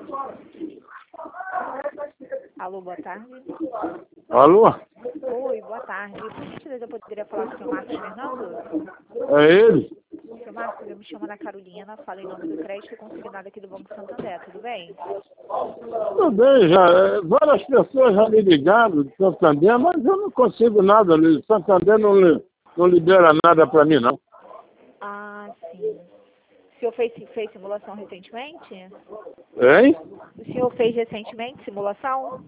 Alô, boa tarde. Alô? Oi, boa tarde. Por gentileza, eu poderia falar com o senhor Marcos Fernando? É ele? Senhor Marcos, eu me chamo Ana Carolina, falo em nome do crédito consignado aqui do Banco Santander, tudo bem? Tudo bem, já. Várias pessoas já me ligaram de Santander, mas eu não consigo nada. Santander não libera nada para mim, não. Ah, sim. O senhor fez simulação recentemente? Hein? O senhor fez recentemente simulação?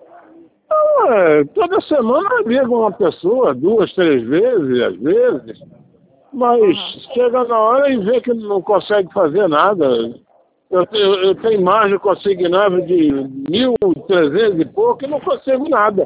Toda semana liga uma pessoa, 2, 3 vezes, às vezes. Mas Aham. chega na hora e vê que não consegue fazer nada. Eu tenho margem consignável de 1.300 e pouco e não consigo nada.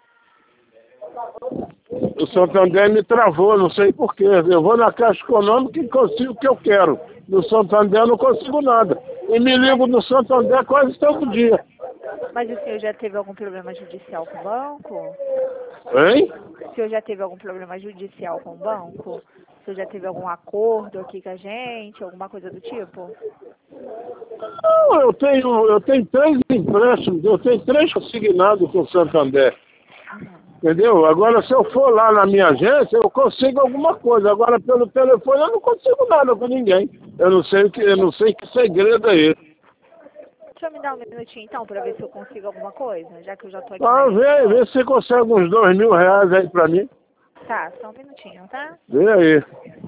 O Santander me travou, não sei porquê. Eu vou na Caixa Econômica e consigo o que eu quero. No Santander eu não consigo nada. E me ligo no Santander quase todo dia. Mas o senhor já teve algum problema judicial com o banco? Hein? O senhor já teve algum problema judicial com o banco? O senhor já teve algum acordo aqui com a gente, alguma coisa do tipo? Não, eu tenho 3 empréstimos, eu tenho 3 consignados com o Santander. Entendeu? Agora, se eu for lá na minha agência, eu consigo alguma coisa. Agora, pelo telefone, eu não consigo nada com ninguém. Eu não sei que segredo é esse. Deixa eu me dar um minutinho então para ver se eu consigo alguma coisa, já que eu já tô aqui na Ah, linha. vê se você consegue uns R$ 2.000 aí pra mim. Tá, só um minutinho, tá? Vê aí.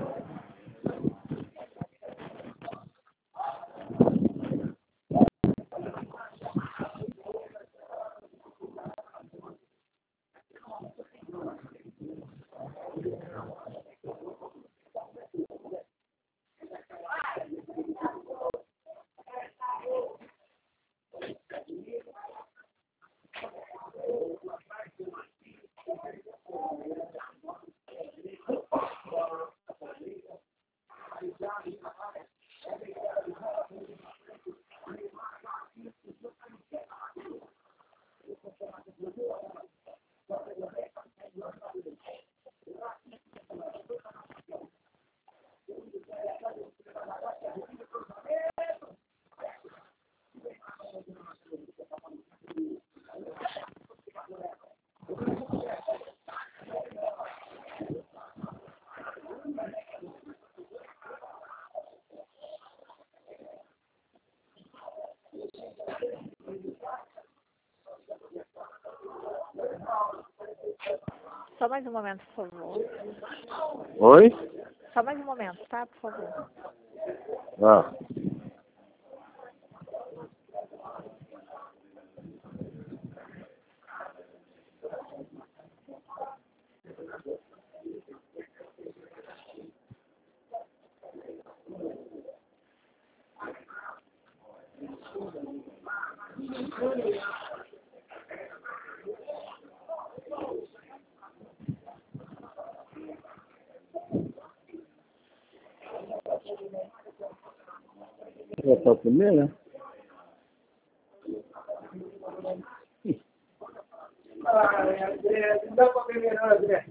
Só mais um momento, por favor. Oi? Só mais um momento, tá? Por favor. Ah. Já tá primeiro, né?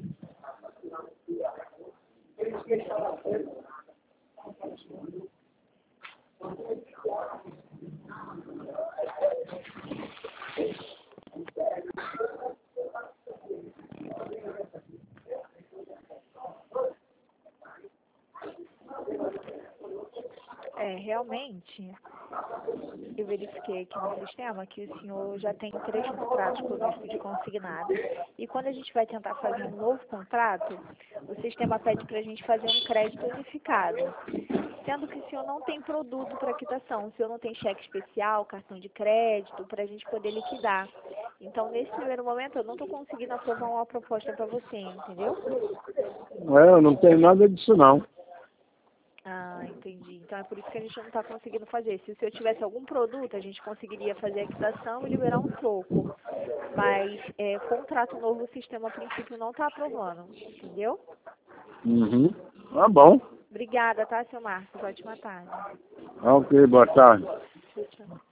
Realmente, eu verifiquei aqui no sistema que o senhor já tem 3 contratos conosco de consignado. E quando a gente vai tentar fazer um novo contrato, o sistema pede para a gente fazer um crédito unificado. Sendo que o senhor não tem produto para quitação, o senhor não tem cheque especial, cartão de crédito, para a gente poder liquidar. Então, nesse primeiro momento, eu não estou conseguindo aprovar uma proposta para você, entendeu? Eu não tenho nada disso, não. Ah, entendi. Então é por isso que a gente não está conseguindo fazer. Se o senhor tivesse algum produto, a gente conseguiria fazer a quitação e liberar um troco. Mas contrato novo, o sistema a princípio não está aprovando, entendeu? Uhum. Tá bom. Obrigada, tá, seu Marcos? Ótima tarde. Ok, boa tarde. Tchau, tchau.